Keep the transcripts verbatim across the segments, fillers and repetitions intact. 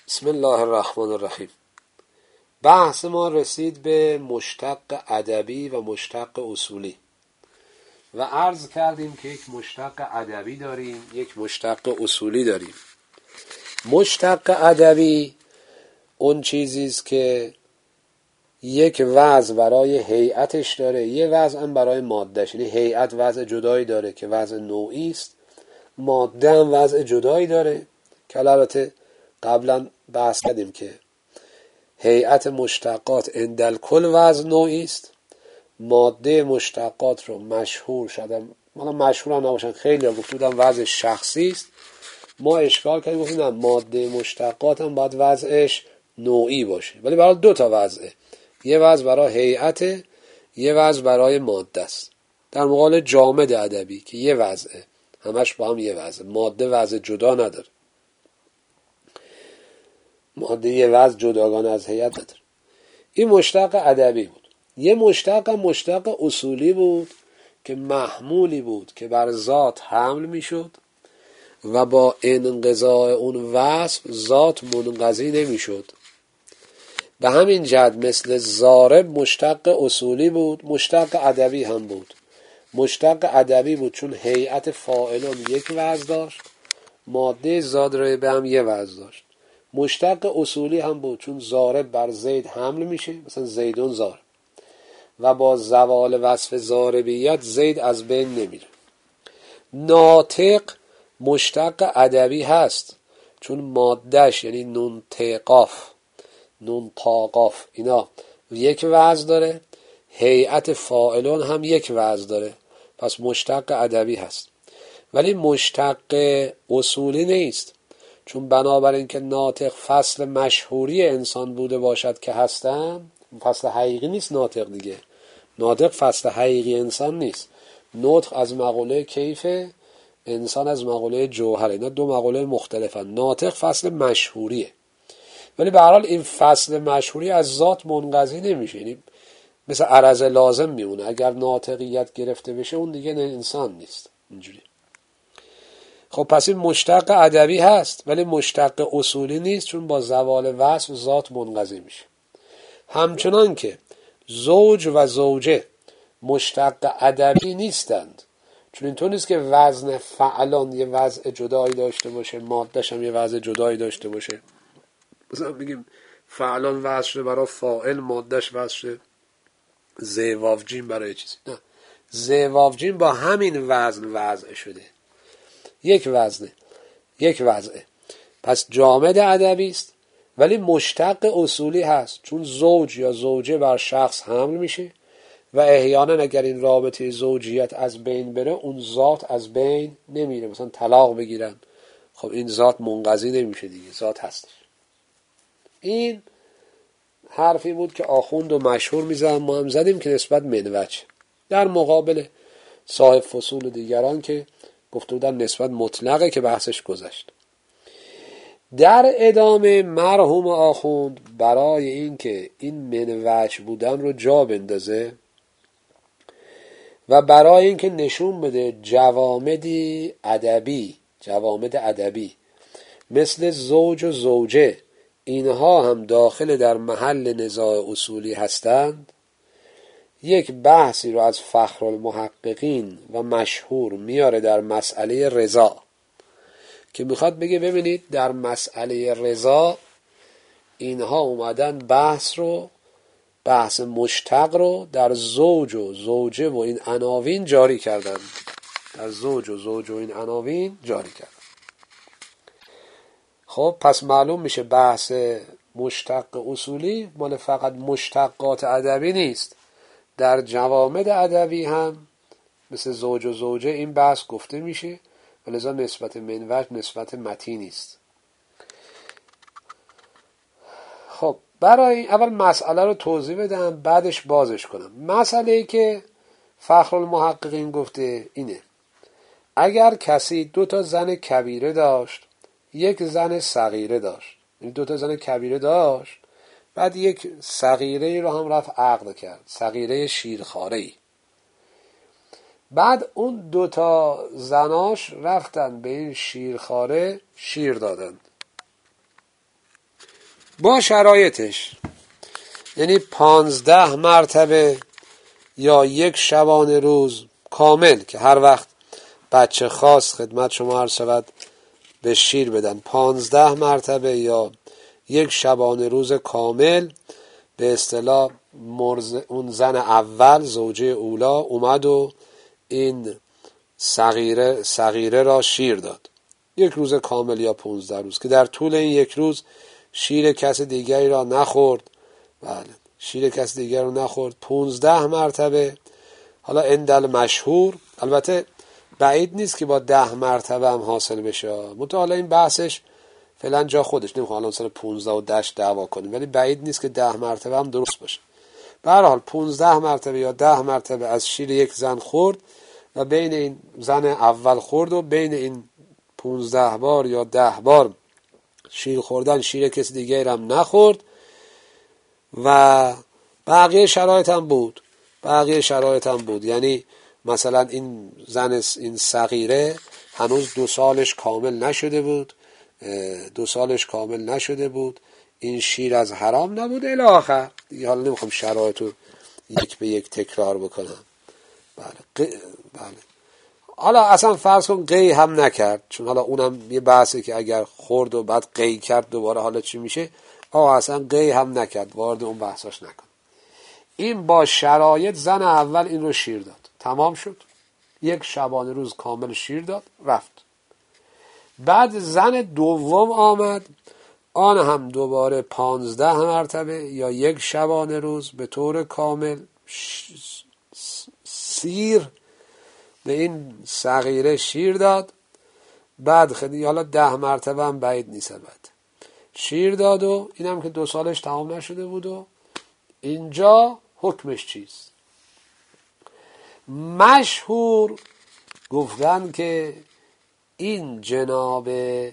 بسم الله الرحمن الرحیم. بحث ما رسید به مشتق ادبی و مشتق اصولی و عرض کردیم که یک مشتق ادبی داریم، یک مشتق اصولی داریم. مشتق ادبی اون چیزی است که یک وضع برای هیئتش داره، یک وضع هم برای مادهش. یعنی هیئت وضع جدایی داره که وضع نوعی است، ماده هم وضع جدایی داره که البته قبلا بحث کردیم که هیئت مشتقات اندل کل وضع نوعی است. ماده مشتقات رو مشهور شدم، مالا مشهور هم نباشن، خیلی ها گفتودن وضع شخصی است. ما اشکال کردیم گفتیم نه، ماده مشتقات هم باید وضعش نوعی باشه، ولی برای دو تا وضعه، یه وضع برای هیئت، یه وضع برای ماده است. در مقابل جامد ادبی که یه وضعه، همش با هم یه وضع، ماده وضع جدا نداره، ماده یه وضع جداگانه از هیئت نداره. این مشتق ادبی بود. یه مشتق هم مشتق اصولی بود که محمولی بود که بر ذات حمل می شد و با انقضاء اون وصف ذات منقضی نمی شد. به همین جهت مثل ضارب مشتق اصولی بود، مشتق ادبی هم بود. مشتق ادبی بود چون هیئت فاعلون یک وضع داشت، ماده ضارب هم یک وضع داشت. مشتق اصولی هم بود چون ضارب بر زید حمل میشه، مثلا زیدون ضارب، و با زوال وصف ضاربیت زید از بین نمیره. ناطق مشتق ادبی هست چون مادهش یعنی نون تقاف، نون تاقاف، اینا یک وضع داره، هیئت فاعلون هم یک وضع داره، پس مشتق ادبی هست. ولی مشتق اصولی نیست، چون بنابراین که ناطق فصل مشهوری انسان بوده باشد که هستن، فصل حقیقی نیست ناطق دیگه. ناطق فصل حقیقی انسان نیست. نطق از مقوله کیفه، انسان از مقوله جوهره. اینا دو مقوله مختلفن. ناطق فصل مشهوریه، ولی به هر حال این فصل مشهوری از ذات منقضی نمیشه، یعنی مثل عرض لازم میمونه. اگر ناطقیت گرفته بشه اون دیگه انسان نیست. اینجوری. خب پس این مشتق ادبی هست ولی مشتق اصولی نیست، چون با زوال وصف ذات منقضی میشه. همچنان که زوج و زوجه مشتق ادبی نیستند، چون اینطور نیست که وزن فعلان یه وضع جدایی داشته باشه، مادهش هم یه وضع جدایی داشته باشه. مثلا بگیم فعلان وضع شده برای فاعل، مادهش وضع شده زیواف جیم برای چیزی. نه، زیواف جیم با همین وزن وضع شده، یک وزنه، یک وضعه. پس جامد ادبی است ولی مشتق اصولی هست، چون زوج یا زوجه بر شخص حمل میشه و احیانا اگر این رابطه زوجیت از بین بره اون ذات از بین نمیره، مثلا طلاق بگیرن، خب این ذات منقضی نمیشه دیگه، ذات هستش. این حرفی بود که آخوند و مشهور میزن، ما هم زدیم که نسبت منوچ، در مقابل صاحب فصول دیگران که گفته بودن نسبت مطلقه که بحثش گذشت. در ادامه مرحوم آخوند برای این که این منوچ بودن رو جا بندازه و برای این که نشون بده جوامدی ادبی، جوامد ادبی مثل زوج و زوجه اینها هم داخل در محل نزاع اصولی هستند، یک بحثی رو از فخرالمحققین و مشهور میاره در مسئله رضا، که میخواد بگه ببینید در مسئله رضا اینها اومدن بحث رو، بحث مشتق رو در زوج و زوجه و این عناوین جاری کردن، در زوج و زوجه و این عناوین جاری کردن. خب پس معلوم میشه بحث مشتق اصولی مال فقط مشتقات ادبی نیست، در جوامد ادبی هم مثل زوج و زوجه این بحث گفته میشه، ولذا نسبت منوج نسبت متینی است. خب برای اول مسئله رو توضیح بدم بعدش بازش کنم. مسئله‌ای که فخرالمحققین گفته اینه: اگر کسی دو تا زن کبیره داشت، یک زن صغیره داشت، این دو تا زن کبیره داشت، بعد یک صغیره رو هم رفت عقد کرد، صغیره شیرخواره‌ای، بعد اون دو تا زناش رفتن به این شیرخواره شیر دادن. با شرایطش، یعنی پانزده مرتبه یا یک شبانه روز کامل که هر وقت بچه خواست خدمت شما عرض شود به شیر بدن، پانزده مرتبه یا یک شبانه روز کامل. به اصطلاح مرز اون زن اول زوجه اولا اومد و این صغیره صغیره را شیر داد، یک روز کامل یا پونزده روز، که در طول این یک روز شیر کس دیگری را نخورد. بله، شیر کس دیگری را نخورد پونزده مرتبه. حالا اندل مشهور، البته بعید نیست که با ده مرتبه هم حاصل بشه، متألا این بحثش فعلا جا خودش، نمیخوام الان سر پونزده و دهش دعوا کنیم، ولی بعید نیست که ده مرتبه هم درست باشه. به هر حال پونزده مرتبه یا ده مرتبه از شیر یک زن خورد و بین این زن اول خورد و بین این پونزده بار یا ده بار شیر خوردن شیر کسی دیگه هم نخورد. و بقیه شرایط هم بود بقیه شرایط هم بود یعنی مثلا این زن این صغیره هنوز دو سالش کامل نشده بود دو سالش کامل نشده بود این شیر از حرام نبود الی آخر دیگه. حالا نمیخوام شرایط رو یک به یک تکرار بکنم. بله بله حالا اصلا فرض کن قی هم نکرد، چون حالا اونم یه بحثه که اگر خورد و بعد قی کرد دوباره حالا چی میشه. آه اصلا قی هم نکرد، وارد اون بحثاش نکن. این با شرایط زن اول این رو شیر داد، تمام شد، یک شبانه روز کامل شیر داد رفت. بعد زن دوم آمد، آن هم دوباره پانزده مرتبه یا یک شبانه روز به طور کامل سیر به این صغیره شیر داد. بعد خیلی حالا ده مرتبه هم بعید نیست بعد شیر داد و اینم که دو سالش تمام نشده بود. و اینجا حکمش چیست؟ مشهور گفتن که این جناب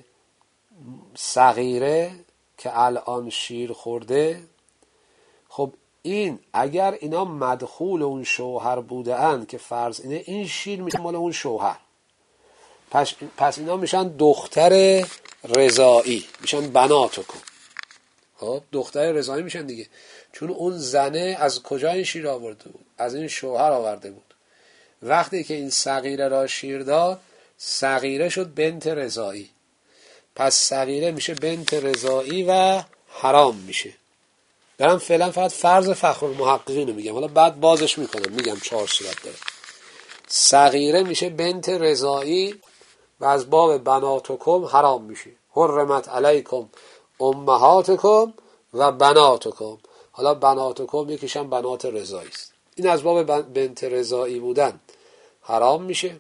صغیره که الان شیر خورده، خب این اگر اینا مدخول اون شوهر بوده اند که فرض اینه این شیر میشه مال اون شوهر، پس, پس اینا میشن دختر رضائی، میشن بناتکم. خب دختر رضائی میشن دیگه، چون اون زنه از کجا این شیر آورده بود؟ از این شوهر آورده بود. وقتی که این صغیره را شیر داد، صغیره شد بنت رضائی، پس صغیره میشه بنت رضائی و حرام میشه. دارم فعلا فقط فرض فخر المحققین رو میگم، حالا بعد بازش میکنم میگم چهار صورت داره. صغیره میشه بنت رضائی و از باب بناتکم حرام میشه. حرمت علیکم امهاتکم و بناتکم. حالا بناتکم یکیشم بنات رضائی است، این از باب بنت رضائی بودن حرام میشه.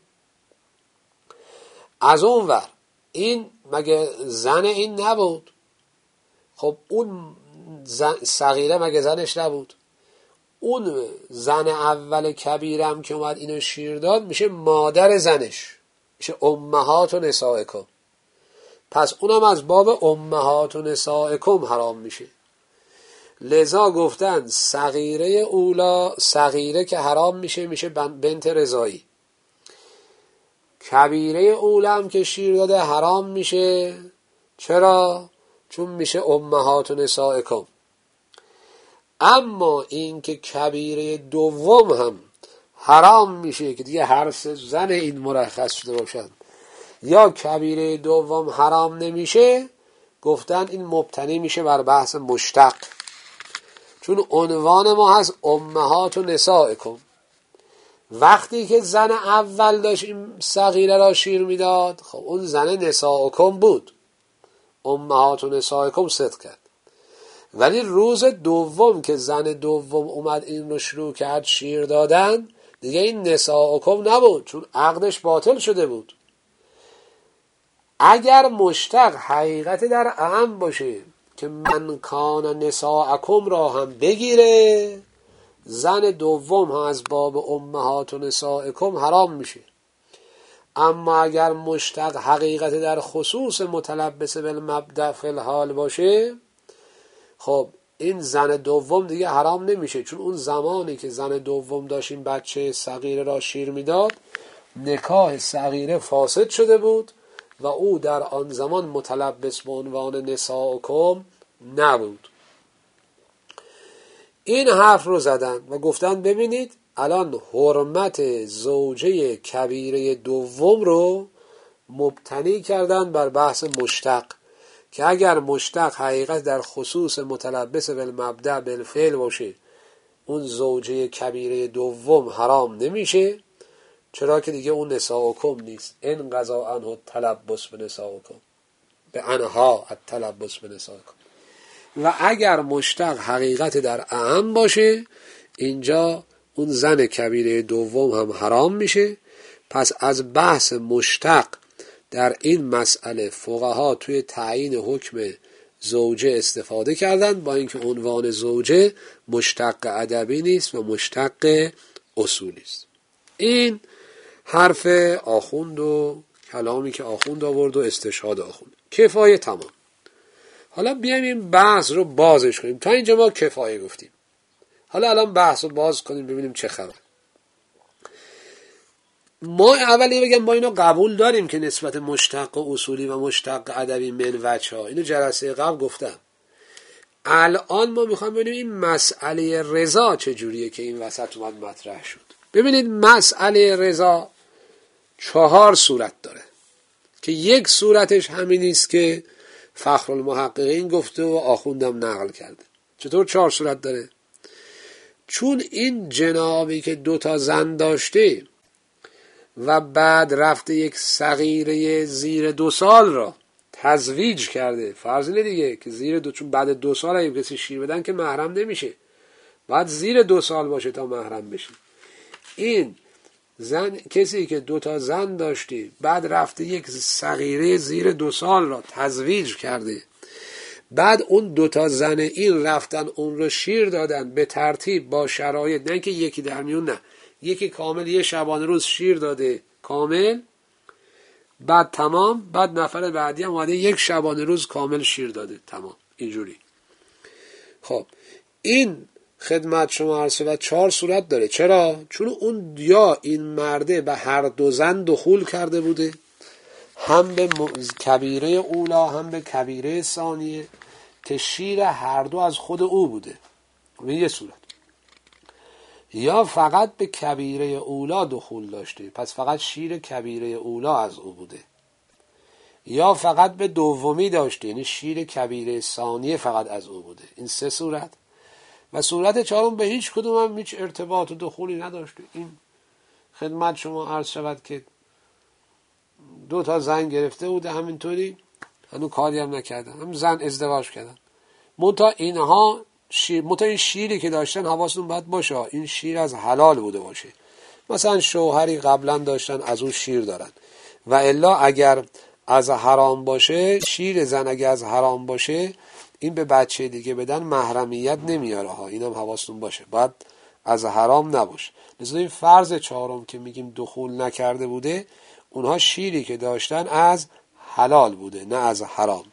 از اون ور این مگه زن این نبود؟ خب اون صغیره مگه زنش نبود؟ اون زن اول کبیرم که اومد اینو شیر داد میشه مادر زنش، میشه امهات و نسائکم. پس اونم از باب امهات و نسائکم حرام میشه. لذا گفتن صغیره اولا، صغیره که حرام میشه میشه بنت رضائی، کبیره اولم که شیر داده حرام میشه. چرا؟ چون میشه امهات و نسائکم. اما این که کبیره دوم هم حرام میشه که دیگه هر سه زن این مرخص شده باشن، یا کبیره دوم حرام نمیشه، گفتن این مبتنی میشه بر بحث مشتق، چون عنوان ما هست امهات و نسائکم. وقتی که زن اول داشت این صغیره را شیر میداد، خب اون زن نسائکم بود، امهات و نسائکم صدق کرد. ولی روز دوم که زن دوم اومد این رو شروع کرد شیر دادن، دیگه این نسائکم نبود، چون عقدش باطل شده بود. اگر مشتق حقیقت در اعم باشه که من کان نسائکم را هم بگیره، زن دوم هم از باب امهات و نسائکم حرام میشه. اما اگر مشتق حقیقت در خصوص متلبس بالمبدأ فی الحال باشه، خب این زن دوم دیگه حرام نمیشه، چون اون زمانی که زن دوم داشت این بچه صغیره را شیر میداد، نکاح صغیره فاسد شده بود و او در آن زمان متلبس به عنوان نسائکم نبود. این حرف رو زدن و گفتن ببینید الان حرمت زوجه کبیره دوم رو مبتنی کردن بر بحث مشتق، که اگر مشتق حقیقت در خصوص متلبس بالمبدأ بالفعل باشه اون زوجه کبیره دوم حرام نمیشه، چرا که دیگه اون نساؤکم نیست. این قضا عنه تلبس به نساؤکم، به انها التلبس به نساؤکم. و اگر مشتق حقیقت در اعم باشه اینجا اون زن کبیره دوم هم حرام میشه. پس از بحث مشتق در این مسئله فقها توی تعیین حکم زوجه استفاده کردن، با اینکه عنوان زوجه مشتق ادبی نیست و مشتق اصولی است. این حرف آخوند و کلامی که آخوند آورد و استشهاد آخوند. کفایه تمام. حالا بیایم این بحث رو بازش کنیم. تا اینجا ما کفایه گفتیم، حالا الان بحث رو باز کنیم ببینیم چه خبر. ما اولی بگم ما اینو قبول داریم که نسبت مشتق و اصولی و مشتق ادبی من وجه ها، اینو جلسه قبل گفتم. الان ما میخوام ببینیم این مسئله رضا چجوریه که این وسط اومد مطرح شد. ببینید مسئله رضا چهار صورت داره که یک صورتش همین است که فخرالمحققین گفته و آخوندم نقل کرده. چطور چهار صورت داره؟ چون این جنابی که دوتا زن داشته و بعد رفته یک صغیره زیر دو سال را تزویج کرده، فرض اینه دیگه که زیر دو، چون بعد دو سال اگه کسی شیر بدن که محرم نمیشه، بعد زیر دو سال باشه تا محرم بشه. این زن، کسی که دوتا زن داشته بعد رفته یک صغیره زیر دو سال را تزویج کرده، بعد اون دوتا زن این رفتن اون رو شیر دادن به ترتیب با شرایط، نه که یکی در میون، نه یکی کامل یه شبانه روز شیر داده کامل، بعد تمام، بعد نفر بعدی هم اومده یک شبانه روز کامل شیر داده تمام، اینجوری. خب این خدمت شما عرض و چهار صورت داره. چرا؟ چون اون یا این مرده به هر دو زن دخول کرده بوده، هم به کبیره اولا هم به کبیره ثانیه، که شیر هر دو از خود او بوده، به یه صورت. یا فقط به کبیره اولا دخول داشته، پس فقط شیر کبیره اولا از او بوده. یا فقط به دومی داشته، یعنی شیر کبیره ثانیه فقط از او بوده. این سه صورت. و صورت چهارم به هیچ کدوم هم هیچ ارتباط و دخولی نداشته. این خدمت شما عرض شود که دو تا زن گرفته بوده همینطوری، هنو کاری هم نکردن، هم زن ازدواج کردن، منتها اینها شیر، منتها این شیری که داشتن حواستون باید باشه این شیر از حلال بوده باشه. مثلا شوهری قبلا داشتن از اون شیر دارن، و الا اگر از حرام باشه، شیر زن اگر از حرام باشه این به بچه دیگه بدن محرمیت نمیاره ها، اینم حواستون باشه، باید از حرام نباشه. لذا این فرض چهارم که میگیم دخول نکرده بوده، اونها شیری که داشتن از حلال بوده نه از حرام.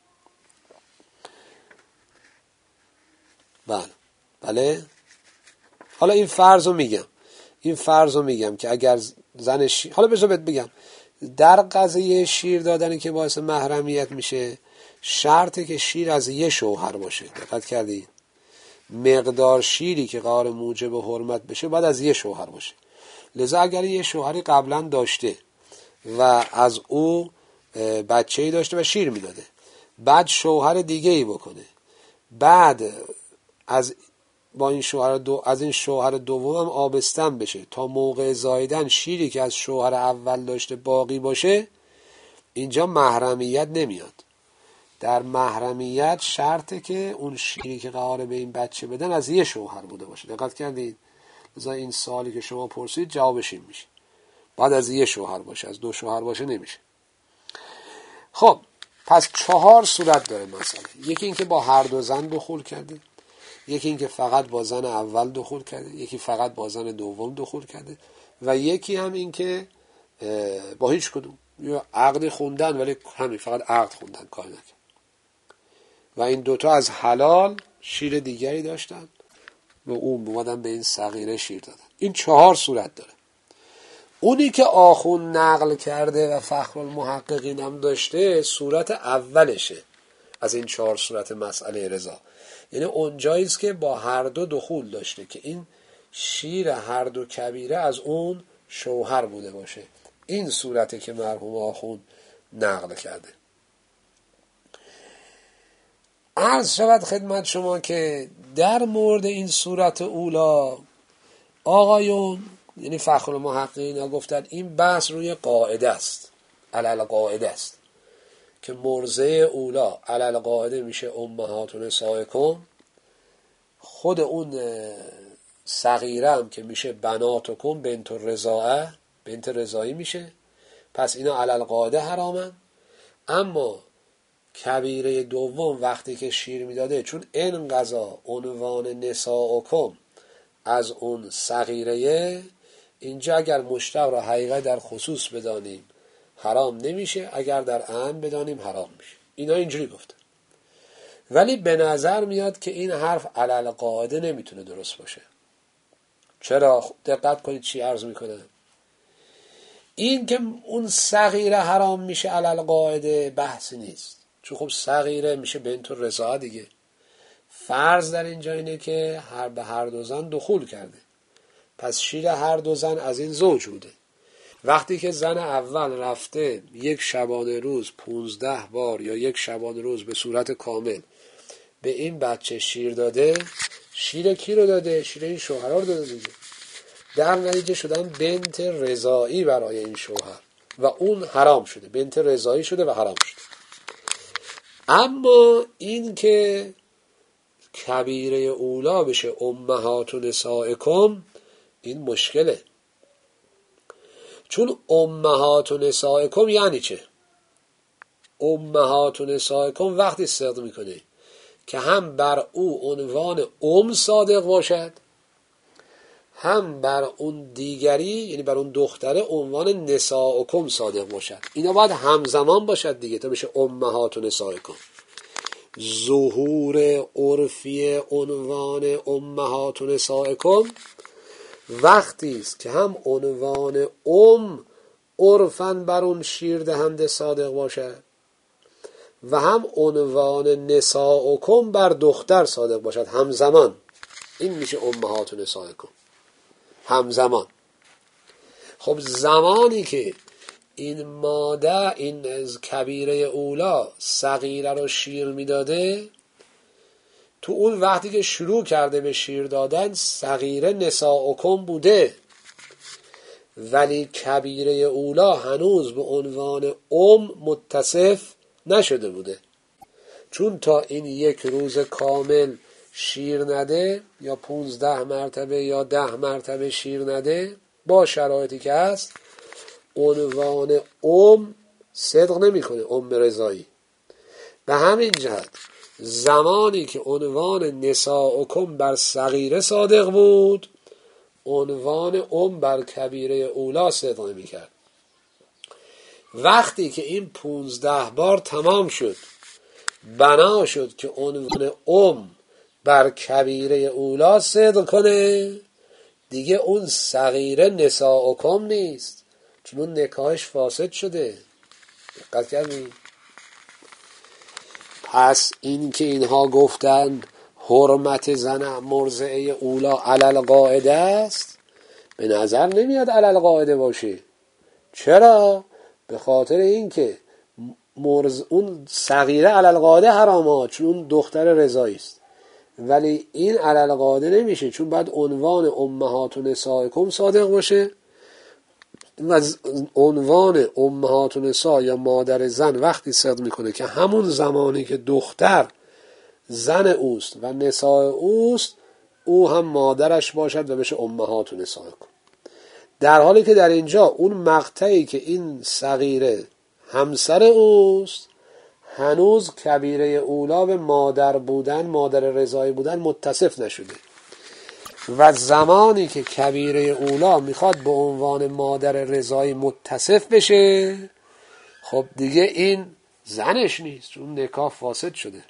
بله بله. حالا این فرض رو میگم این فرض رو میگم که اگر زن شیر، حالا بذار بهت بگم در قضیه شیر دادنی که باعث محرمیت میشه، شرطه که شیر از یه شوهر باشه. دقت کردی؟ مقدار شیری که قرار موجب حرمت بشه باید از یه شوهر باشه. لذا اگر یه شوهری قبلا داشته و از او بچه‌ای داشته و شیر میداده، بعد شوهر دیگه ای بکنه، بعد از با این شوهر دو از این شوهر دوم هم آبستن بشه تا موقع زایدن شیری که از شوهر اول داشته باقی باشه، اینجا محرمیت نمیاد. در محرمیت شرطه که اون شیری که قراره به این بچه بدن از یه شوهر بوده باشه. دقت کردید؟ لذا این سوالی که شما پرسید جوابش این میشه، بعد از یه شوهر باشه، از دو شوهر باشه نمیشه. خب پس چهار صورت داره مسئله. یکی این که با هر دو زن دخول کرده، یکی این که فقط با زن اول دخول کرده، یکی فقط با زن دوم دخول کرده، و یکی هم این که با هیچ کدوم، یا عقد خوندن ولی همین فقط عقد خوندن کار نکرد، و این دوتا از حلال شیر دیگری داشتن و اون بودن به این صغیره شیر دادن. این چهار صورت داره. اونی که آخوند نقل کرده و فخرالمحققین هم داشته صورت اولشه، از این چهار صورت مسئله رضا. یعنی اونجایی است که با هر دو دخول داشته که این شیر هر دو کبیره از اون شوهر بوده باشه. این صورته که مرحوم آخوند نقل کرده. عرض شود خدمت شما که در مورد این صورت اولا آقایون یعنی فخر المحققین ها گفتن این بحث روی قاعده است، علل قاعده است که مرضع اولا علل قاعده میشه امهات نسائکم، خود اون صغیره هم که میشه بناتکم بنت الرضاعه بنت رضایی میشه، پس اینا علل قاعده حرامن. اما کبیره دوم وقتی که شیر میداده چون این قضا عنوان نسائکم از اون صغیره، اینجا اگر مشتق را حقیقت در خصوص بدانیم حرام نمیشه، اگر در عام بدانیم حرام میشه. اینا اینجوری گفته. ولی به نظر میاد که این حرف علل قاعده نمیتونه درست باشه. چرا؟ دقت کنید چی عرض میکنه. این که اون صغیره حرام میشه علل قاعده بحثی نیست، چون خب صغیره میشه بنت الرضاعه دیگه. فرض در اینجا اینه که هر به هر دو زن دخول کرده، پس شیر هر دو زن از این زوج بوده. وقتی که زن اول رفته یک شبانه روز پونزده بار یا یک شبانه روز به صورت کامل به این بچه شیر داده، شیر کی رو داده؟ شیر این شوهر رو داده دیگه. در نتیجه شدن بنت رضایی برای این شوهر و اون حرام شده، بنت رضایی شده و حرام شده. اما این که کبیره اولا بشه امهات نسائکم، این مشکله. چون امهات نسائکم یعنی چه؟ امهات نسائکم وقتی صدق میکنه که هم بر او عنوان ام صادق باشد، هم بر اون دیگری یعنی بر اون دختره عنوان نسائکم صادق باشد. اینا باید همزمان باشد دیگه تا بشه امهات نسائکم. ظهور عرفی عنوان امهات نسائکم وقتی است که هم عنوان ام عرفاً بر اون شیر دهنده صادق باشد و هم عنوان نسائکم بر دختر صادق باشد همزمان. این میشه امهات نسائکم همزمان. خب زمانی که این ماده این از کبیره اولا صغیره رو شیر میداده، تو اون وقتی که شروع کرده به شیر دادن صغیره نسائکم بوده، ولی کبیره اولا هنوز به عنوان ام متصف نشده بوده. چون تا این یک روز کامل شیر نده یا پونزده مرتبه یا ده مرتبه شیر نده با شرایطی که هست، عنوان ام صدق نمی کنه، ام رضایی. به همین جهت زمانی که عنوان نسائکم بر صغیره صادق بود، عنوان ام بر کبیره اولا صدق نمی کرد. وقتی که این پونزده بار تمام شد، بنا شد که عنوان ام بر کبیره اولا صدق کنه، دیگه اون صغیره نسائکم نیست، چون اون نکاحش فاسد شده. دقت کردید؟ پس این که اینها گفتن حرمت زن مرضعه اولا علل قاعده است، به نظر نمیاد علل قاعده باشه. چرا؟ به خاطر این که مرز اون صغیره علل قاعده حرامه چون اون دختر رضایی است، ولی این علل قاعده نمیشه چون بعد عنوان امهات نسائکم صادق باشه و عنوان امهات نساء یا مادر زن وقتی صدق میکنه که همون زمانی که دختر زن اوست و نساء اوست، او هم مادرش باشد و بشه امهات نسائکم. در حالی که در اینجا اون مقطعی که این صغیره همسر اوست هنوز کبیره اولا به مادر بودن، مادر رضایی بودن متصف نشده، و زمانی که کبیره اولا میخواد به عنوان مادر رضایی متصف بشه، خب دیگه این زنش نیست، چون نکاح فاسد شده.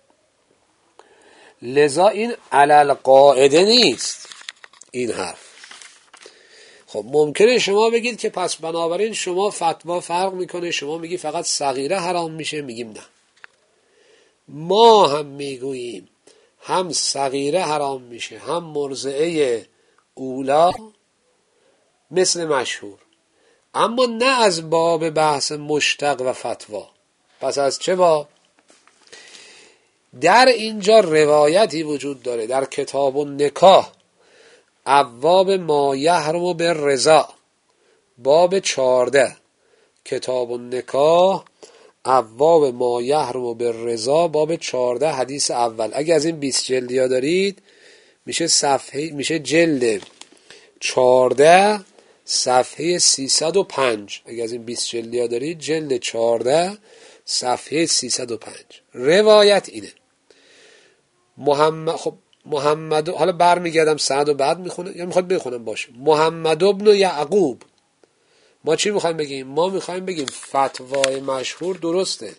لذا این علل قاعده نیست این حرف. خب ممکنه شما بگید که پس بنابراین شما فتوا فرق میکنه، شما میگی فقط صغیره حرام میشه، میگیم نه. ما هم میگوییم هم صغیره حرام میشه هم مرضعه اولا مثل مشهور، اما نه از باب بحث مشتق و فتوا. پس از چه باب؟ در اینجا روایتی وجود داره در کتاب النکاح ابواب ما یحرم بالرضا باب چهارده، کتاب النکاح ابواب ما یحرم بالرضا باب چهارده حدیث اول. اگه از این بیست جلدیا دارید میشه صفحه میشه جلد چهارده صفحه سیصد و پنج. اگه از این بیست جلدیا دارید جلد چهارده صفحه سیصد و پنج. روایت اینه محمد خب محمد حالا برمیگردم سند و بعد میخونه یا میخواد بخونم باشه. محمد ابن یعقوب. ما چی میخوایم بگیم؟ ما میخوایم بگیم فتوای مشهور درسته،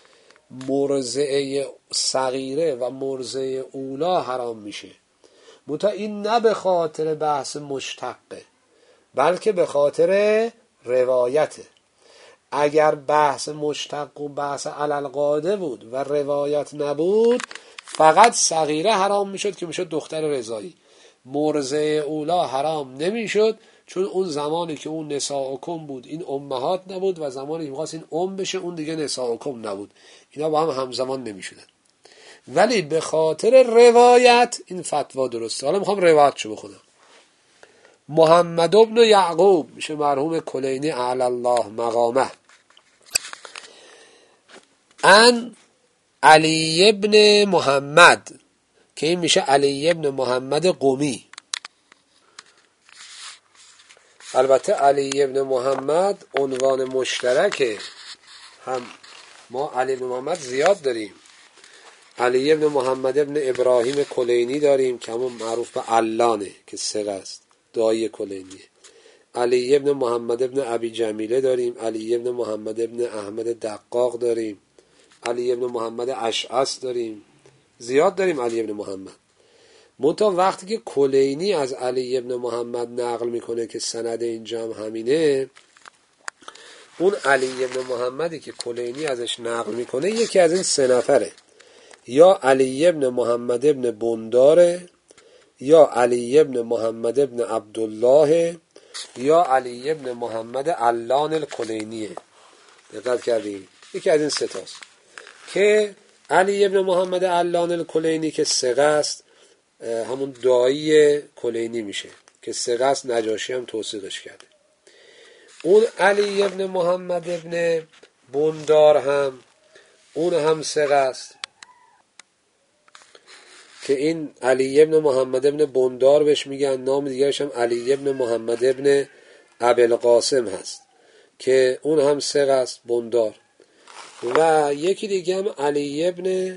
مرضعه صغیره و مرضعه اولا حرام میشه، منتها این نه به خاطر بحث مشتقه بلکه به خاطر روایته. اگر بحث مشتق و بحث علالقاعده بود و روایت نبود فقط صغیره حرام میشد که میشد دختر رضایی، مرضعه اولا حرام نمیشد چون اون زمانی که اون نساءکم بود این امهات نبود و زمانی که می‌خواست این ام بشه اون دیگه نساءکم نبود، اینا با هم همزمان نمیشدن. ولی به خاطر روایت این فتوا درسته. حالا میخوام روایت شو بخونم. محمد ابن یعقوب میشه مرحوم کلینی اعلی الله مقامه، ان علی ابن محمد که این میشه علی ابن محمد قمی. البته علی ابن محمد عنوان مشترکه، هم ما علی ابن محمد زیاد داریم. علی ابن محمد ابن ابراهیم کلینی داریم که همون معروف به علانه که ثقه است، دایی کلینیه. علی ابن محمد ابن ابی جمیله داریم. علی ابن محمد ابن احمد دقاق داریم. علی ابن محمد اشعث داریم. زیاد داریم علی ابن محمد. منتها وقتی که کلینی از علی ابن محمد نقل میکنه که سند اینجا هم همینه، اون علی ابن محمدی که کلینی ازش نقل میکنه یکی از این سه نفره، یا علی ابن محمد ابن بنداره، یا علی ابن محمد ابن عبدالله، یا علی ابن محمد علان الکلینیه. دقت کردیم؟ یکی از این سه تاست که علی ابن محمد علان الکلینی که ثقه است، همون دایی کلینی میشه که ثقه است، نجاشی هم توثیقش کرده. اون علی ابن محمد ابن بندار هم اون هم ثقه است که این علی ابن محمد ابن بندار بهش میگن، نام دیگرش هم علی ابن محمد ابن ابوالقاسم هست که اون هم ثقه است بندار. و یکی دیگه هم علی ابن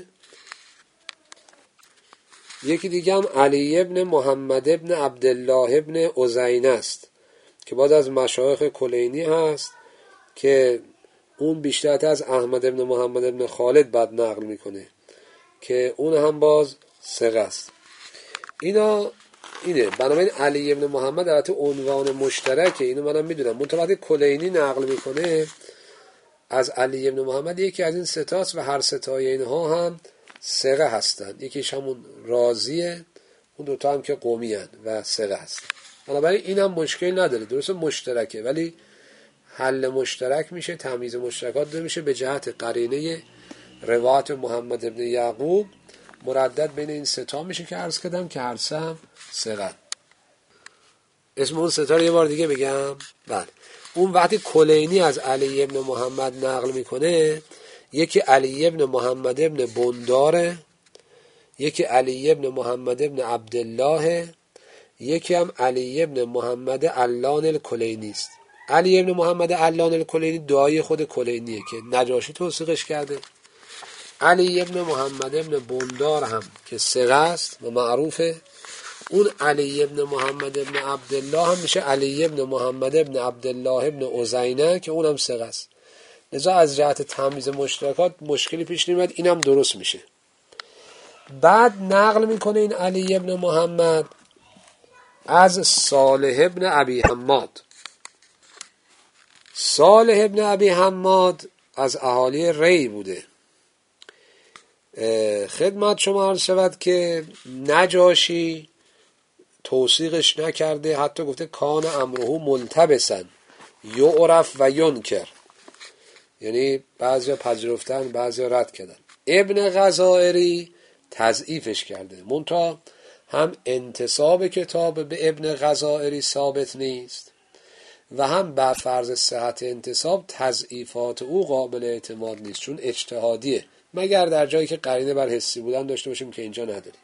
یکی دیگه هم علی ابن محمد ابن عبدالله ابن عزین است که بعد از مشایخ کلینی هست که اون بیشتر از احمد ابن محمد ابن خالد بعد نقل میکنه که اون هم باز ثقه است. اینا اینه. بنابراین علی ابن محمد البته عنوان مشترکه، اینو منم میدونم، منتها کلینی نقل میکنه از علی ابن محمد یکی از این ستاست و هر ستای اینها هم ثقه هستن. یکیش همون رازیه، اون دوتا هم که قومی هن و ثقه هستن. بنابراین این هم مشکل نداره، درسته مشترکه ولی حل مشترک میشه، تمیز مشترکات دو میشه به جهت قرینه روایت محمد ابن یعقوب مردد بین این ستا میشه که عرض کردم که هر سه هم ثقه. اسم اون ستا رو یه بار دیگه بگم. بله، اون وقتی کلینی از علی ابن محمد نقل میکنه یکی علی ابن محمد ابن بنداره، یکی علی ابن محمد ابن عبدالله، یکی هم علی ابن محمد علان الکلینی است. علی ابن محمد علان الکلینی دایی خود کلینیه که نجاشی توثیقش کرده. علی ابن محمد ابن بندار هم که ثقه است و معروفه. اون علی ابن محمد ابن عبدالله هم میشه علی ابن محمد ابن عبدالله ابن عزینه که اونم ثقه است. لذا از جهت تمیز مشترکات مشکلی پیش نمیاد، اینم درست میشه. بعد نقل میکنه این علی ابن محمد از صالح ابن ابی حماد. صالح ابن ابی حماد از اهالی ری بوده. خدمت شما عرض شود که نجاشی توثیقش نکرده، حتی گفته کان امره ملتبسن یعرف و ینکر، یعنی بعضی پذیرفتن بعضی رد کردن. ابن غزائری تضعیفش کرده، منتها هم انتساب کتاب به ابن غزائری ثابت نیست و هم بر فرض صحت انتساب تضعیفات او قابل اعتماد نیست، چون اجتهادیه، مگر در جایی که قرینه بر حسی بودن داشته باشیم که اینجا نداریم.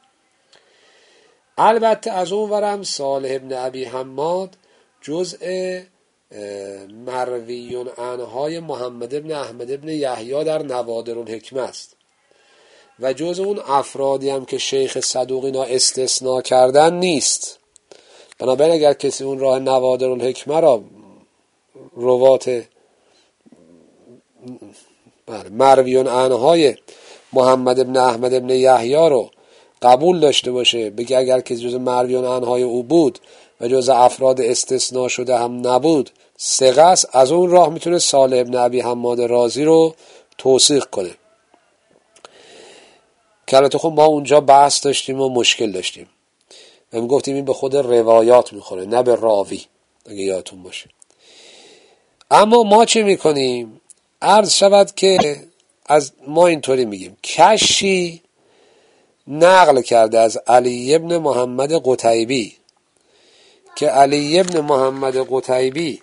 البته از اون ورم صالح ابن ابی حماد جزء مرویون عنهای محمد ابن احمد ابن یحیی در نوادر الحکمه است و جزء اون افرادی هم که شیخ صدوق اینا استثناء کردن نیست. بنابراین اگر کسی اون راه نوادر الحکمه را روات مرویون عنهای محمد ابن احمد ابن یحیی رو قبول داشته باشه، بگه اگر کسی جزء مرویون عنهای او بود و جزء افراد استثناء شده هم نبود ثقه است، از اون راه میتونه صالح ابن ابی حماد رازی رو توثیق کنه. که البته خب ما اونجا بحث داشتیم و مشکل داشتیم و می گفتیم این به خود روایات میخوره نه به راوی، اگه یادتون باشه. اما ما چه میکنیم؟ عرض شود که از ما اینطوری میگیم کشی نقل کرده از علی ابن محمد قتیبی که علی ابن محمد قتیبی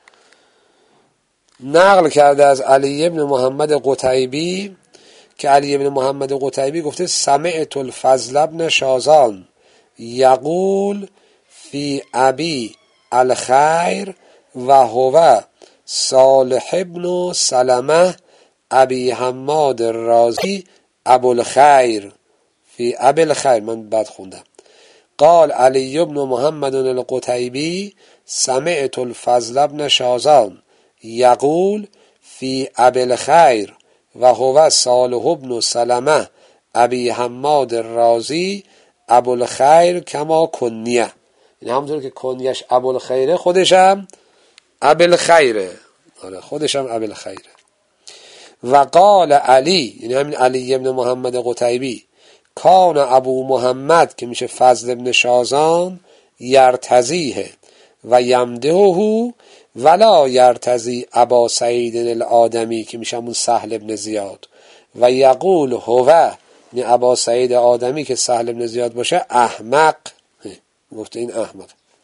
نقل کرده از علی ابن محمد قتیبی که علی ابن محمد قتیبی گفته سمعت الفضل ابن شازان یقول فی ابی الخیر و هو صالح ابن سلمه ابی حماد رازی ابو الخیر فی ابی الخیر. من بد خوندم. قال علی ابن محمد القتیبی سمعت الفضل ابن شازان یقول فی ابی الخیر و هو صالح ابن سلمه ابی حماد رازی ابو الخیر کما کنیه، یعنی همونطور که کنیش ابو الخیره خودشم ابو الخیره، آره خودشم ابو الخیره. و قال علی، یعنی همین علی ابن محمد قتیبی، کان ابو محمد که میشه فضل ابن شازان یرتزیه و یمدهه ولا یرتزی ابا سعید الآدمی که میشه همون سهل ابن زیاد و یقول هو، یعنی ابا سعید آدمی که سهل ابن زیاد باشه احمق، گفته این احمق،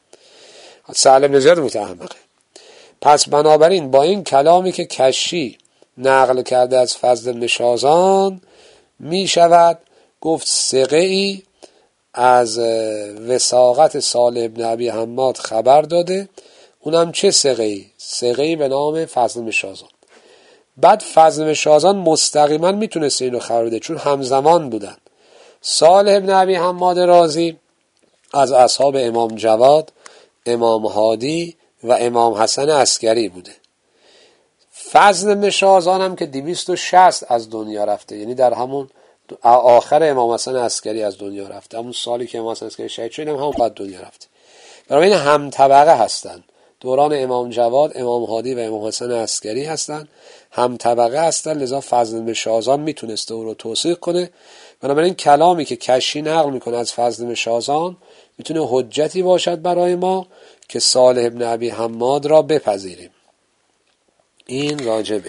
سهل ابن زیاد گفته احمقه. پس بنابراین با این کلامی که کشی نقل کرده از فضل ابن شازان می شود گفت ثقه ای از وثاقت صالح ابن ابی حماد خبر داده، اونم چه ثقه ای؟ ثقه ای به نام فضل ابن شازان. بعد فضل ابن شازان مستقیما میتونست اینو خبر بده چون همزمان بودن. صالح ابن ابی حماد رازی از اصحاب امام جواد، امام هادی و امام حسن عسکری بوده. فضل ابن شازان هم که دویست و شصت از دنیا رفته، یعنی در همون آخر امام حسن عسکری از دنیا رفته، همون سالی که امام حسن عسکری شهید شد هم همون بعد دنیا رفته. برای این هم طبقه هستن، دوران امام جواد، امام هادی و امام حسن عسکری هستن، هم طبقه هستن، لذا فضل بن شازان میتونسته او رو توثیق کنه. بنابراین کلامی که کشی نقل میکنه از فضل بن شازان میتونه حجتی باشد برای ما که صالح ابن ابی حماد را بپذیریم. این راجبه.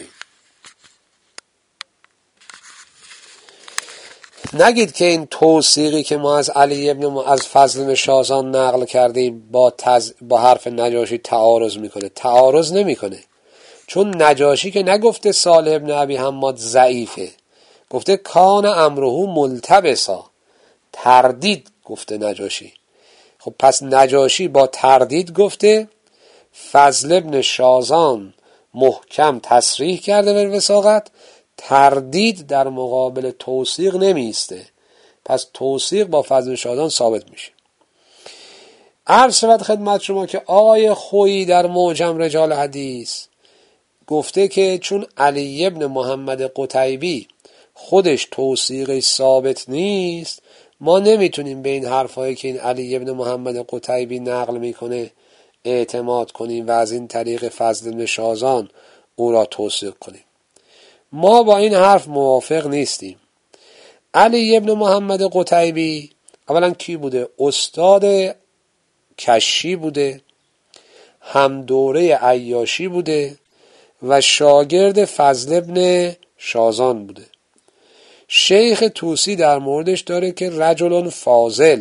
نگید که این توثیقی که ما از علی ابن م... از فضل بن شازان نقل کردیم با تز... با حرف نجاشی تعارض میکنه. تعارض نمیکنه، چون نجاشی که نگفته صالح ابن ابی حماد ضعیفه، گفته کان امره ملتبسا، تردید گفته نجاشی. خب پس نجاشی با تردید گفته، فضل ابن شازان محکم تصریح کرده به وثاقت، تردید در مقابل توثیق نمیسته، پس توثیق با فضل شازان ثابت میشه. عرض شود خدمت شما که آقای خویی در معجم رجال حدیث گفته که چون علی ابن محمد قتیبی خودش توثیق ثابت نیست، ما نمیتونیم به این حرفایی که این علی ابن محمد قتیبی نقل میکنه اعتماد کنیم و از این طریق فضل بن شازان او را توثیق کنیم. ما با این حرف موافق نیستیم. علی ابن محمد قتیبی اولا کی بوده؟ استاد کشی بوده، هم دوره عیاشی بوده و شاگرد فضل ابن شازان بوده. شیخ طوسی در موردش داره که رجل فاضل،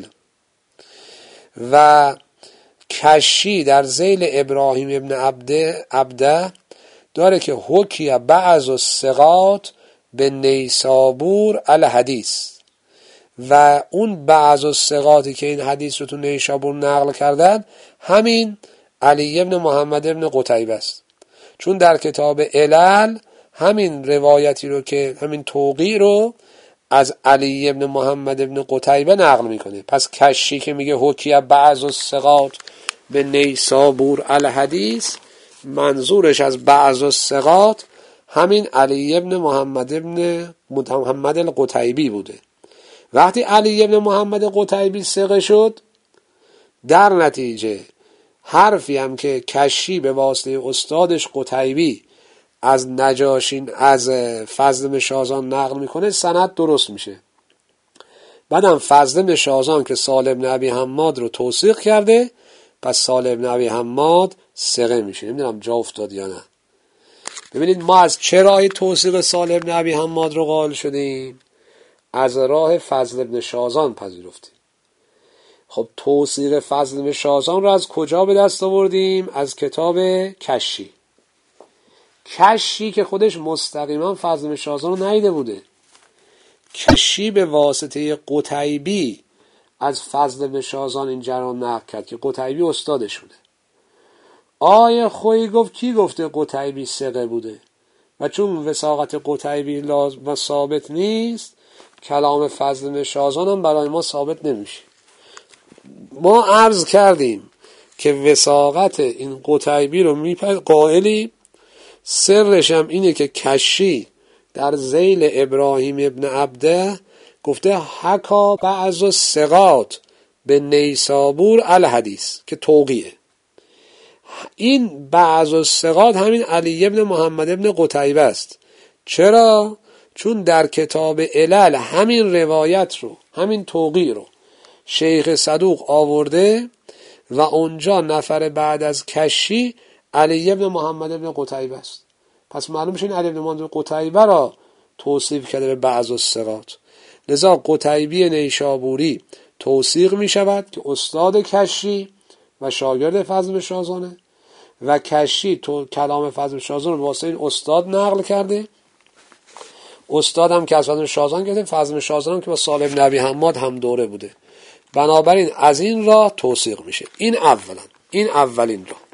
و کشی در ذیل ابراهیم ابن عبده, عبده داره که حکی بعض الثقات به نیسابور الحدیث، و اون بعض الثقاتی که این حدیث رو تو نیسابور نقل کردن همین علی ابن محمد ابن قتیبه است، چون در کتاب علل همین روایتی رو که همین توقیع رو از علی ابن محمد ابن قتیبه نقل میکنه. پس کشی که میگه حکی بعض الثقات به نیسابور الحدیث، منظورش از بعض الثقات همین علی ابن محمد ابن محمد القتیبی بوده. وقتی علی ابن محمد قتیبی ثقه شد، در نتیجه حرفی هم که کشی به واسطه استادش قتیبی از نجاشین از فضل بن شازان نقل میکنه، سند درست میشه. بعدم فضل بن شازان که سالم بن ابی حماد رو توثیق کرده، پس سالم بن ابی حماد ثقه میشه. نمیدونم جا افتاد یا نه. ببینید ما از چه راهی توثیق سالم بن ابی حماد رو قائل شدیم؟ از راه فضل بن شازان پذیرفتیم. خب توثیق فضل بن شازان رو از کجا به دست آوردیم؟ از کتاب کشی. کشی که خودش مستقیما فضل بن شازان رو ندیده بوده، کشی به واسطه قتیبی از فضل بن شازان این جریان نقل کرد که قتیبی استادش بوده. آیه خویی گفت کی گفته قتیبی ثقه بوده؟ و چون وثاقت قتیبی لازم و ثابت نیست، کلام فضل بن شازان هم برای ما ثابت نمیشه. ما عرض کردیم که وثاقت این قتیبی رو میپذ قائلی، سرش هم اینه که کشی در ذیل ابراهیم ابن عبده گفته حکا بعض الثقات به نیسابور الحدیث که توقیه. این بعض الثقات همین علی ابن محمد ابن قتیبه است. چرا؟ چون در کتاب علل همین روایت رو، همین توقیع رو شیخ صدوق آورده و اونجا نفر بعد از کشی علی ابن محمد ابن قتیبه است. پس معلوم میشه این علی ابن محمد ابن قتیبه را توصیف کرده به بعض الثقات. لذا قتیبی نیشابوری توثیق می شود که استاد کشی و شاگرد فضل بن شازانه، و کشی تو کلام فضل بن شازان رو واسه این استاد نقل کرده. استاد هم که از فضل بن شازان گرفته، فضل بن شازان هم که با سالم بن ابی حماد هم دوره بوده. بنابراین از این راه توثیق میشه. این اولا، این اولین راه.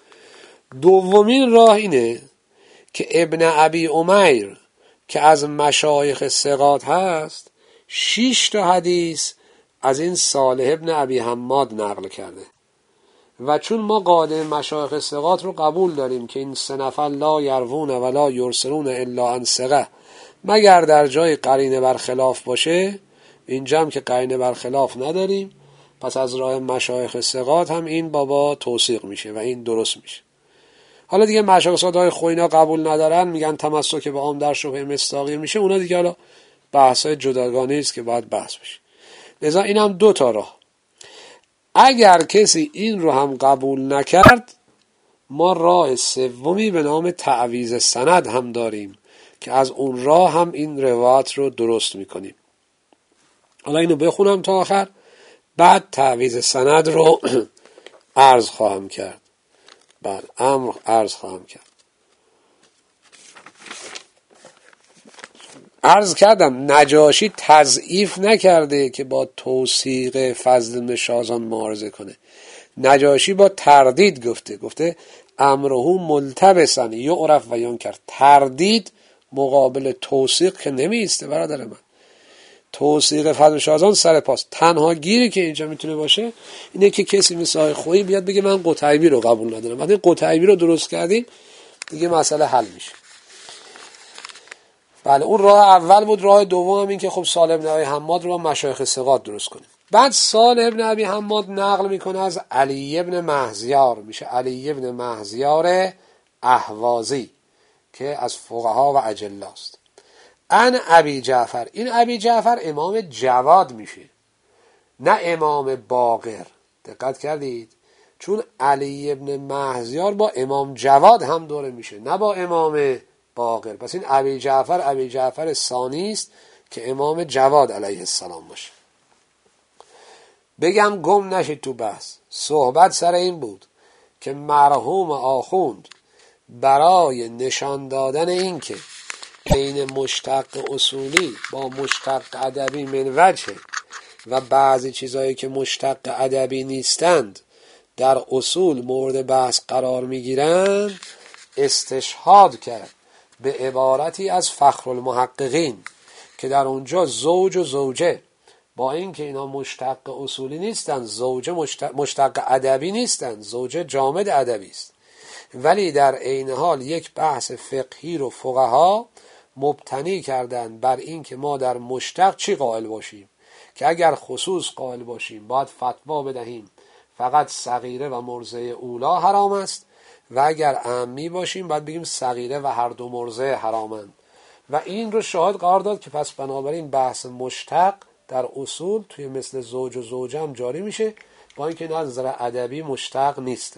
دومین راه اینه که ابن ابی امیر که از مشایخ ثقات هست، شش تا حدیث از این صالح ابن ابی حماد نقل کرده، و چون ما قاعده مشایخ ثقات رو قبول داریم که این سه نفر لا یروون ولا یرسلون الا عن ثقه، مگر در جای قرینه برخلاف باشه، اینجا هم که قرینه برخلاف نداریم، پس از راه مشایخ ثقات هم این بابا توثیق میشه و این درست میشه. حالا دیگه مشایخ ثقات های خوینا قبول ندارن، میگن تمسک به عام در شبهه مصداقی میشه، اونا دیگه حالا بحثای جداگانه است که باید بحث بشه. لذا این هم دو تا راه. اگر کسی این رو هم قبول نکرد، ما راه سومی به نام تعویض سند هم داریم که از اون راه هم این روایت رو درست میکنیم. حالا اینو بخونم تا آخر، بعد تعویض سند رو عرض خواهم کرد. بعد امر عرض خواهم کرد. عرض کردم نجاشی تضعیف نکرده که با توثیق فضل بن شازان معارضه کنه. نجاشی با تردید گفته گفته امرهو ملتبسن یعرف و ینکر. تردید مقابل توثیق که نمیسته برادر من. توثیق فضل بن شازان سر پاست. تنها گیری که اینجا میتونه باشه اینه که کسی مثل آقای خویی بیاد بگه من قتیبی رو قبول ندارم. وقتی قتیبی رو درست کردیم دیگه مسئله حل میشه. بله، اون راه اول بود. راه دوم هم این که خب سالم بن ابی حماد رو با مشایخ ثقات درست کنیم. بعد سالم بن ابی حماد نقل میکنه از علی ابن مهزیار، میشه علی ابن مهزیار اهوازی که از فقها و اجلا است. ان ابی جعفر، این ابی جعفر امام جواد میشه نه امام باقر. دقت کردید؟ چون علی ابن مهزیار با امام جواد هم دوره میشه نه با امام باقر. پس این ابی جعفر ابی جعفر ثانی است که امام جواد علیه السلام باشه. بگم گم نشید تو بحث، صحبت سر این بود که مرحوم آخوند برای نشان دادن این که بین مشتق اصولی با مشتق ادبی من وجه و بعضی چیزایی که مشتق ادبی نیستند در اصول مورد بحث قرار میگیرند استشهاد کرد به عبارتی از فخرالمحققین که در اونجا زوج و زوجه با اینکه اینا مشتق اصولی نیستند، زوجه مشتق, مشتق ادبی نیستند، زوجه جامد ادبی است، ولی در عین حال یک بحث فقهی رو فقها مبتنی کردند بر این که ما در مشتق چی قائل باشیم، که اگر خصوص قائل باشیم باید فتوا بدهیم فقط صغیره و مرضع اولا حرام است و اگر عامی باشیم باید بگیم صغیره و هر دو مرضع حرامند. و این رو شاهد قرار داد که پس بنابراین بحث مشتق در اصول توی مثل زوج و زوجه هم جاری میشه با اینکه اینا از نظر ادبی مشتق نیستن.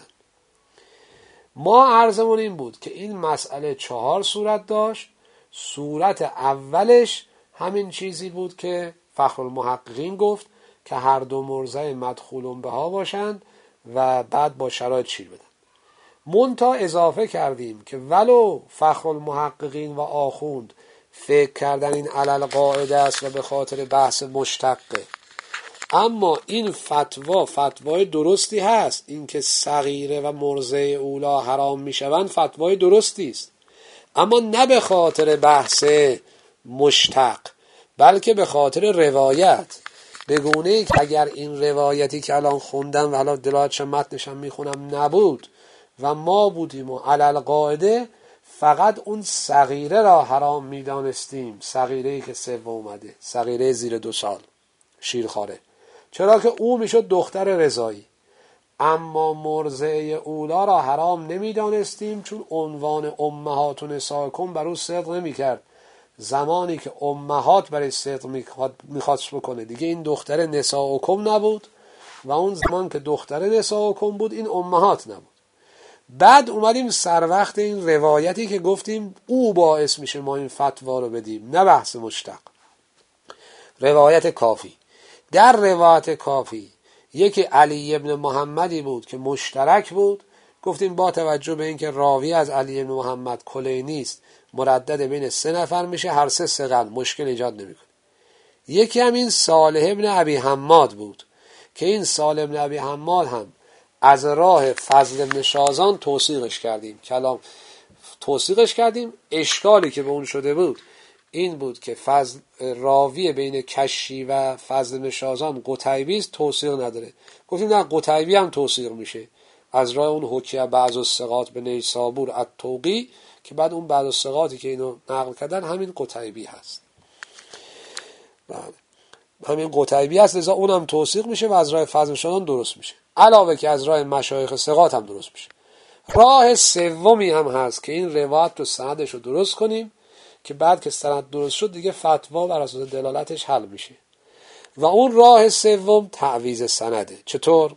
ما عرضمون این بود که این مسئله چهار صورت داشت. صورت اولش همین چیزی بود که فخرالمحققین گفت که هر دو مرضع مدخولون بها باشند و بعد با شرایط شیر بدن. منتها اضافه کردیم که ولو فخرالمحققین و آخوند فکر کردن این علل قاعده است و به خاطر بحث مشتقه، اما این فتوا فتوای درستی هست. این که صغیره و مرضع اولا حرام میشوند فتوای درستی است، اما نه به خاطر بحث مشتق بلکه به خاطر روایت. به گونه‌ای که اگر این روایتی که الان خوندم و حالا دلالتش متنشم میخونم نبود و ما بودیم و علل قاعده فقط اون صغیره را حرام میدانستیم، صغیره‌ای که سوم اومده، صغیره زیر دو سال شیرخواره، چرا که او میشد دختر رضایی، اما مرضعه اولا را حرام نمیدانستیم چون عنوان امهات و نساکم بر او صدق نمیکرد. زمانی که امهات برای صدق میخواست بکنه دیگه این دختر نساکم نبود و اون زمان که دختر نساکم بود این امهات نبود. بعد اومدیم سر وقت این روایتی که گفتیم او باعث میشه ما این فتوا رو بدیم، نه بحث مشتق. روایت کافی، در روایت کافی یکی علی ابن محمدی بود که مشترک بود. گفتیم با توجه به اینکه راوی از علی ابن محمد کلینی است مردد بین سه نفر میشه، هر سه ثقل، مشکل ایجاد نمیکنه. یکی هم این صالح ابن ابی حماد بود که این صالح ابن ابی حماد هم از راه فضل ابن شازان توثیقش کردیم. کلام توثیقش کردیم. اشکالی که به اون شده بود این بود که فضل راوی بین کشی و فضل ابن شازان قتیبی است، توثیق نداره. گفتیم نه، قتیبی هم توثیق میشه از راه اون حکیه بعض الثقات به نیسابور التوقی که بعد اون بعض الثقاتی که اینو نقل کردن همین قتیبی هست. بله همین قتیبی هست، لذا اونم توثیق میشه و از راه فضل ابن شازان درست میشه، علاوه که از راه مشایخ ثقات هم درست میشه. راه سومی هم هست که این روایت رو سندش رو درست کنیم که بعد که سند درست شد دیگه فتوا بر اساس دلالتش حل میشه و اون راه سوم تعویض سنده. چطور؟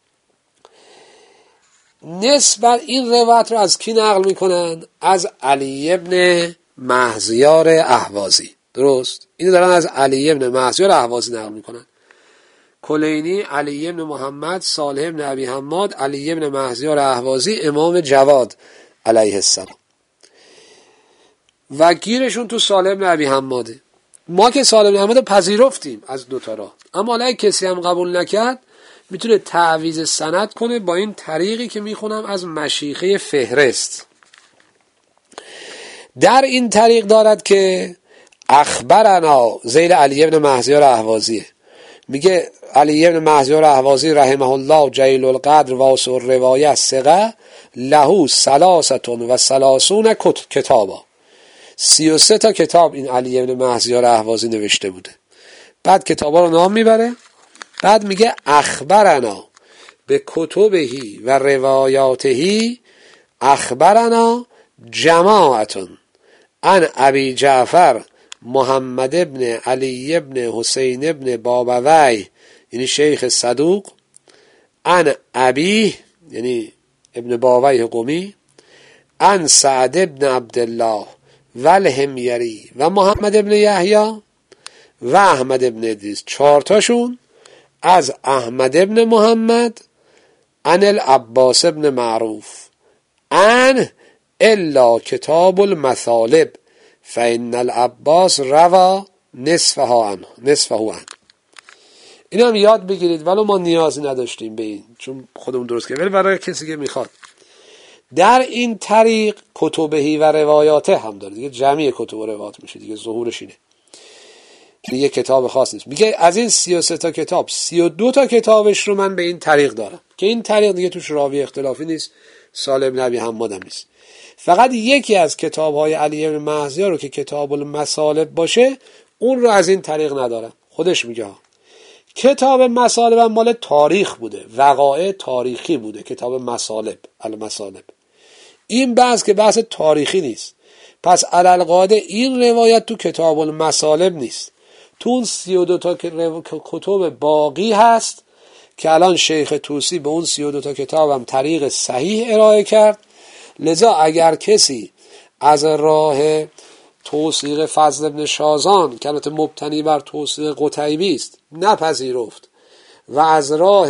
نسبت این روایت رو از کی نقل میکنن؟ از علی ابن مهزیار اهوازی. درست؟ اینو دارن از علی ابن مهزیار اهوازی نقل میکنن. کلینی، علی ابن محمد، صالح ابن ابی حماد، علی ابن مهزیار اهوازی، امام جواد علیه السلام و گیرشون تو صالح ابن ابی حماده. ما که صالح ابن حماد پذیرفتیم از دوتا راه، اما اگه کسی هم قبول نکرد میتونه تعویض سند کنه با این طریقی که میخونم از مشیخه فهرست. در این طریق دارد که اخبرنا زیر علی ابن مهزیار اهوازیه، میگه علی ابن مهزیار اهوازی رحمه الله جلیل القدر واسع الروایه ثقه له ثلاثه و ثلاثون کتابا، سی و سه تا کتاب این علی ابن مهزیار اهوازی نوشته بوده. بعد کتابا رو نام میبره، بعد میگه اخبرنا به کتبهی و روایاتهی اخبرنا جماعتون ان ابی جعفر محمد ابن علی ابن حسین ابن بابوی یعنی شیخ صدوق، عن ابی یعنی ابن بابوی قمی، عن سعد ابن عبدالله و الحميري و محمد ابن یحیی و احمد ابن ادریس، چهارتاشون از احمد ابن محمد عن العباس ابن معروف عن الا کتاب المثالب فإن العباس روا نصفها عنه نصفه عنه. این هم یاد بگیرید، ولو ما نیازی نداشتیم به این چون خودمون درست کردیم، ولی برای کسی که میخواد در این طریق کتبهی و روایاته هم داره دیگه، جمعی کتب و روایات میشه دیگه، ظهورش اینه دیگه، کتاب خاص نیست. میگه از این سی و سه تا کتاب سی و دو تا کتابش رو من به این طریق دارم که این طریق دیگه توش راوی اختلافی نیست، سالم نبی حماد هم نیست. فقط یکی از کتاب‌های علی بن مهزیار رو که کتاب المصالب باشه اون رو از این طریق ندارم. خودش میگه کتاب مصالب هم مال تاریخ بوده، وقایع تاریخی بوده کتاب مصالب المصالب. این بحث که بحث تاریخی نیست، پس علالقاعده این روایت تو کتاب المصالب نیست، تو اون سی و دو تا کتب باقی هست که الان شیخ طوسی به اون سی و دو تا کتاب هم طریق صحیح ارائه کرد. لذا اگر کسی از راه توثیق فضل ابن شازان که البته مبتنی بر توثیق قتیبی است نپذیرفت و از راه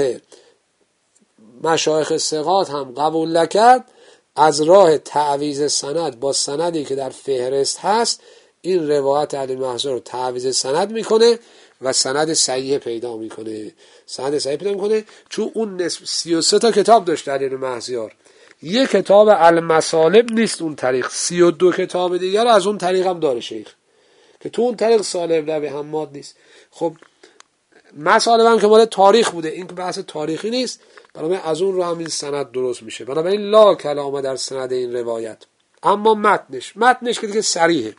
مشایخ ثقات هم قبول نکرد، از راه تعویض سند با سندی که در فهرست هست این روایت علی مهزیار رو تعویض سند میکنه و سند صحیح پیدا میکنه. سند صحیح پیدا میکنه چون اون نصف سی و سه تا کتاب داشت علی مهزیار، یک کتاب المصالب نیست اون طریق، سی و دو کتاب دیگر از اون طریق هم داره شیخ که تو اون طریق سالم نبی حماد نیست. خب مصالب هم که مال تاریخ بوده، این که بحث تاریخی نیست، بنابراین از اون رو هم این سند درست میشه، بنابراین لا کلام در سند این روایت. اما متنش متنش که دیگه صریحه.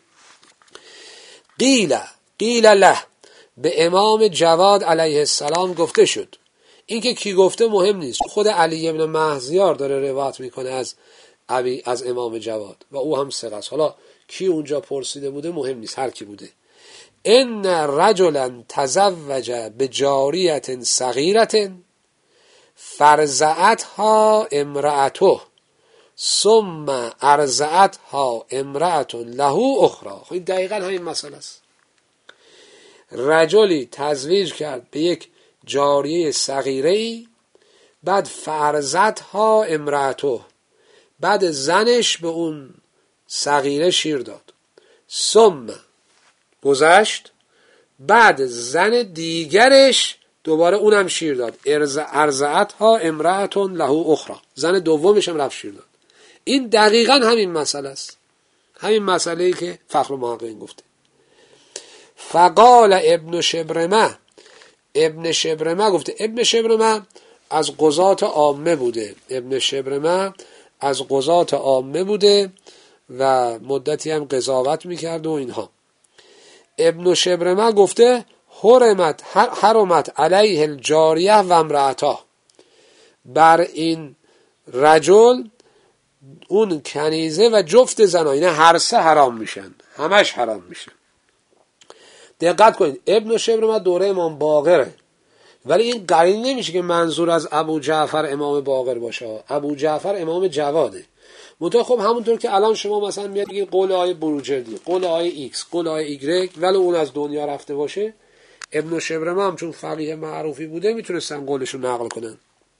قیل قیل له به امام جواد علیه السلام گفته شد. این که کی گفته مهم نیست، خود علی ابن مهزیار داره روایت میکنه از ابی از امام جواد و او هم ثقه است. حالا کی اونجا پرسیده بوده مهم نیست، هر کی بوده. ان رجلا تزوج بجاریه صغیره فرزعتها امرأته ثم ارزعتها امرأة له اخرى. خب این دقیقا همین مسئله است. رجلی تزویج کرد به یک جاریه صغیره‌ای، بعد فرزتها امرأته، بعد زنش به اون صغیره شیر داد، ثم گذشت، بعد زن دیگرش دوباره اونم شیر داد، ارزعتها امرأة له اخرى، زن دومش هم رفت شیر داد. این دقیقا همین مسئله است، همین مسئله‌ای که فخر المحققین گفته. فقال ابن شبرمه، ابن شبرمه گفته، ابن شبرمه از قضات عامه بوده، ابن شبرمه از قضات عامه بوده و مدتی هم قضاوت میکرد و اینها. ابن شبرمه گفته حرمت حرمت علیه الجاریه و امرأتا، بر این رجل اون کنیزه و جفت زنا، اینه هر سه حرام میشن، همش حرام میشن. دقت کنید ابن شبرمه دوره امام باقره، ولی این قرین نمیشه که منظور از ابو جعفر امام باقر باشه. ابو جعفر امام جواده. منتها خب همونطور که الان شما مثلا میاد بگید قول آیه بروجردی، قول آیه ایکس، قول آیه ایگرگ، ولی اون از دنیا رفته باشه، ابن شبرمه هم چون فقیه معروفی بوده میتونستن قولشو نقل کنن.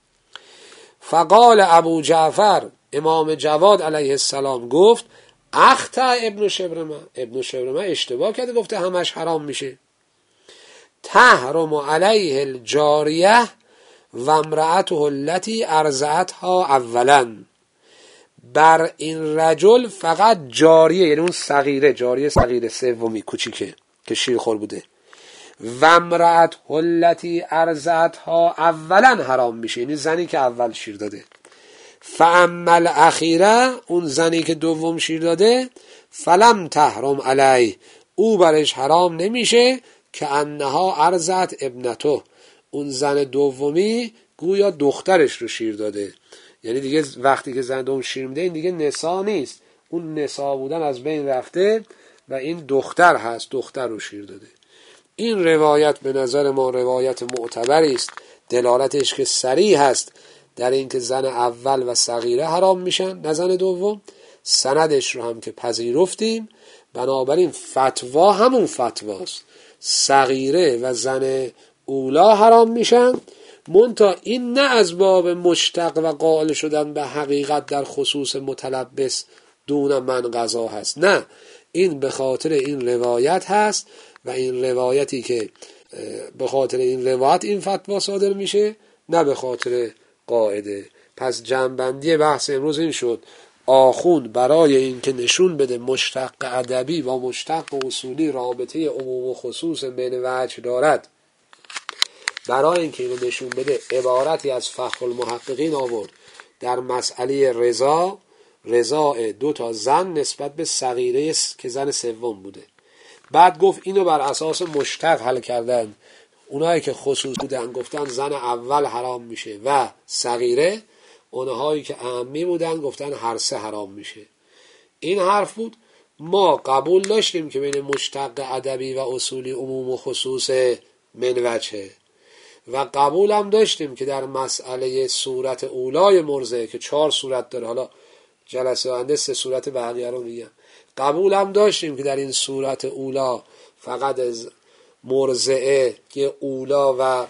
فقال ابو جعفر امام جواد علیه السلام گفت اخطا ابن شبرمه، ابن شبرمه اشتباه کرده گفته همش حرام میشه. تحرم علیه الجاریه و امرأته التي ارضعتها اولا، بر این رجل فقط جاریه، یعنی اون صغیره، جاریه صغیره سومی کوچیکه که شیرخور بوده، و امرأته التي ارضعتها اولا حرام میشه، یعنی زنی که اول شیر داده. فاما الاخیره، اون زنی که دوم شیر داده، فلم تحرم علیه، او برش حرام نمیشه، که انها ارضعت ابنته، اون زن دومی گویا دخترش رو شیر داده، یعنی دیگه وقتی که زن دوم شیر میده این دیگه نسا نیست، اون نسا بودن از بین رفته و این دختر هست، دختر رو شیر داده. این روایت به نظر ما روایت معتبری است، دلالتش که صریح هست در اینکه زن اول و صغیره حرام میشن نه زن دوم. سندش رو هم که پذیرفتیم، بنابراین فتوا همون فتواست، صغیره و زن اولا حرام میشن. منتها این نه از باب مشتق و قائل شدن به حقیقت در خصوص متلبس دون من قضا هست، نه، این به خاطر این روایت هست و این روایتی که به خاطر این روایت این فتوا صادر میشه، نه به خاطر قاعده. پس جمع‌بندی بحث امروز این شد: آخوند برای این که نشون بده مشتق ادبی و مشتق اصولی رابطه عموم و خصوص بین وجه دارد، برای اینکه اینو نشون بده عبارتی از فخر المحققین آورد در مسئله رضا، رضا دو تا زن نسبت به صغیره که زن سوم بوده. بعد گفت اینو بر اساس مشتق حل کردن، اونایی که خصوص بودن گفتن زن اول حرام میشه و صغیره، اونهایی که اعمی بودن گفتن هر سه حرام میشه. این حرف بود. ما قبول داشتیم که بین مشتق ادبی و اصولی عموم و خصوص من وجهه، و قبول هم داشتیم که در مسئله صورت اولای مرضعه که چهار صورت داره، حالا جلسه آینده سه صورت بقیه رو میگم، قبول هم داشتیم که در این صورت اولا فقط از مرضعه که اولا و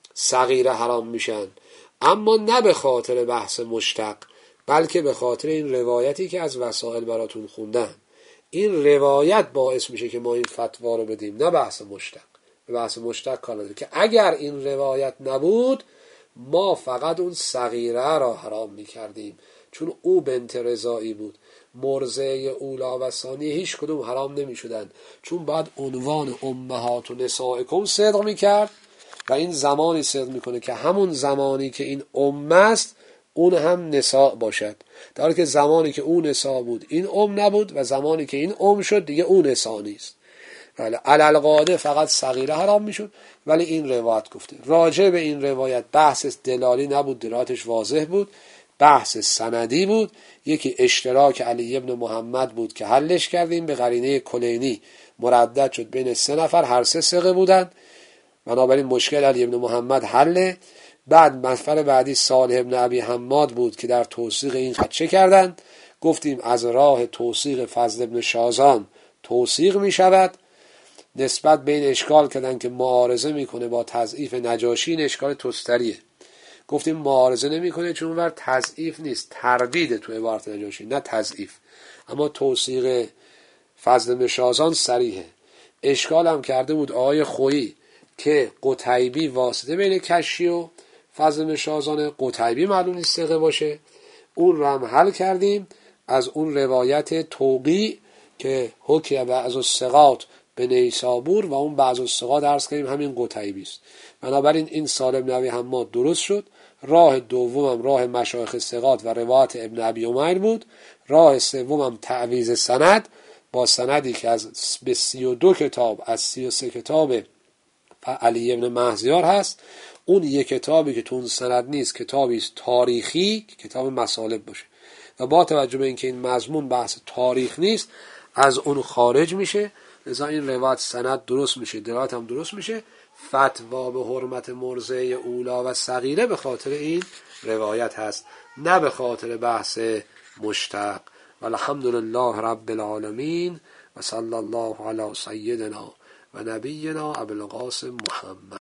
صغیره حرام میشن، اما نه به خاطر بحث مشتق، بلکه به خاطر این روایتی که از وسائل براتون خوندم. این روایت باعث میشه که ما این فتوا رو بدیم، نه بحث مشتق. به بحث مشتق کار نداره که اگر این روایت نبود ما فقط اون صغیره را حرام میکردیم، چون او بنت رضایی بود. مرضعه اولا و ثانیه هیچ کدوم حرام نمیشدن، چون بعد عنوان امهات و نسائکم صدق میکرد و این زمانی صدق میکنه که همون زمانی که این ام است اون هم نساء باشد، در حالی که زمانی که اون نساء بود این ام نبود و زمانی که این ام شد دیگه اون نساء نیست. ولی علل قاعده فقط صغیره حرام میشد. ولی این روایت گفته راجع به این روایت بحث دلالی نبود، دلالتش واضح بود، بحث سندی بود. یکی اشتراک علی ابن محمد بود که حلش کردیم به قرینه کلینی، مردد شد بین سه نفر، هر سه ثقه بودن، بنابراین مشکل علی ابن محمد حله. بعد نفر بعدی صالح ابن ابی حماد بود که در توثیق این خدشه کردن، گفتیم از راه توثیق فضل ابن شازان توثیق می شود. نسبت به این اشکال کردن که معارضه میکنه با تضعیف نجاشی، این اشکال تستریه. گفتیم معارضه نمیکنه چون اونور تضعیف نیست، تردید تو عبارت نجاشی، نه تضعیف. اما توثیق فضل بن شازان صریحه. اشکال هم کرده بود آقای خویی که قتیبی واسطه بین کشی و فضل بن شازان، قتیبی معلوم نیست ثقه باشه، اون رو هم حل کردیم از اون روایت توقی که حکیه بعض الثقات به نیسابور و اون بعض الثقات عرض کردیم همین قتیبی است. بنابراین این سالم نبی حماد درست شد. راه دومم راه مشایخ ثقات و روایت ابن ابی عمیر بود. راه سومم تعویض سند با سندی که از به سی و دو کتاب از سی و سه کتاب علی ابن مهزیار هست. اون یک کتابی که تو اون سند نیست کتابی است تاریخی که کتاب مصالب باشه و با توجه به اینکه این مضمون بحث تاریخ نیست از اون خارج میشه، لذا این روایت سند درست میشه، دلالت هم درست میشه. فتوا به حرمت مرضعه اولا و صغیره به خاطر این روایت هست، نه به خاطر بحث مشتق. والحمدلله رب العالمین و صلی الله علی سیدنا و نبینا ابوالقاسم محمد.